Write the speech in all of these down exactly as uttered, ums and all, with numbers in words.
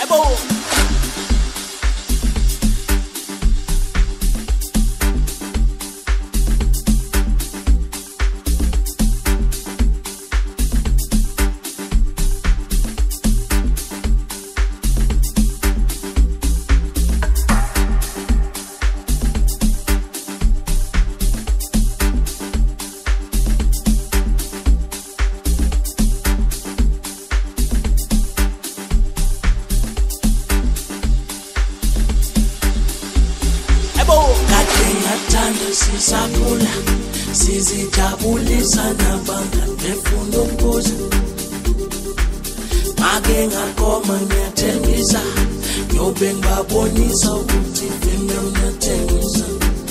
Sisakula sizijabulisa nabangani befuna ukubuza make ngakoma ngiyathembisa nyobe ngibabonisa ukuthi vele uyathengisa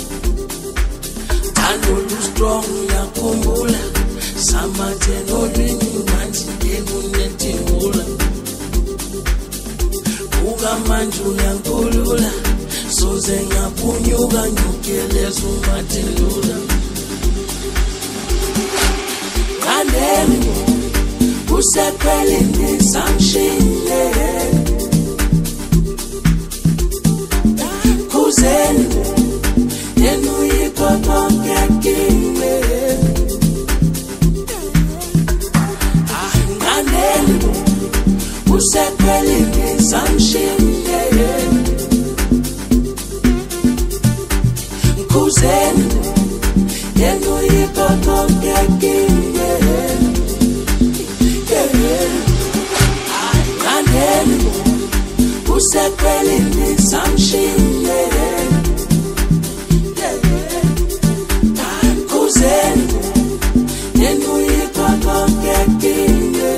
thando lu strong uyakhumbula samathe nolwini manje ngekunethingula uka manje uyankulula soze ngaphunyuka nyukeleza umathilula kandeni kuseqheleni samshile kuzeni yenu yikho konke kime kandeni kuseqheleni samshile kuzeni yenu yikho konke kime kandeni kuseqheleni samshile kuzeni yenu yikho konke kime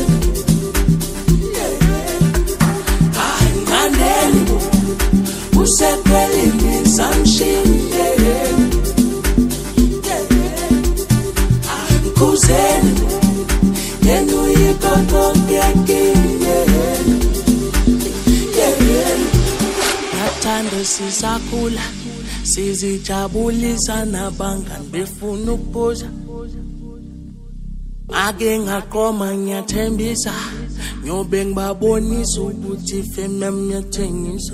kandeni kuseqheleni samshile kuzeni yenu yikho konke kime nathando sisakula sizijabulisa nabangani befuna ukubuza make ngaqoma ngiyathembisa nyobe ngibabonisa ukuthi fema ngiyathengisa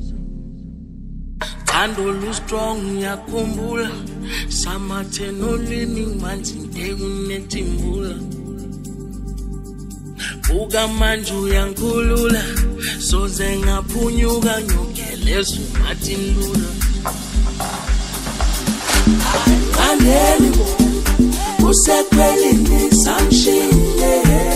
thando lu strong uyakhumbula samathe nolwini manje ngekunethingula uka manje uyankulula soze ngaphunyuka nyukeleza umathilula kandeni kuseqheleni samshile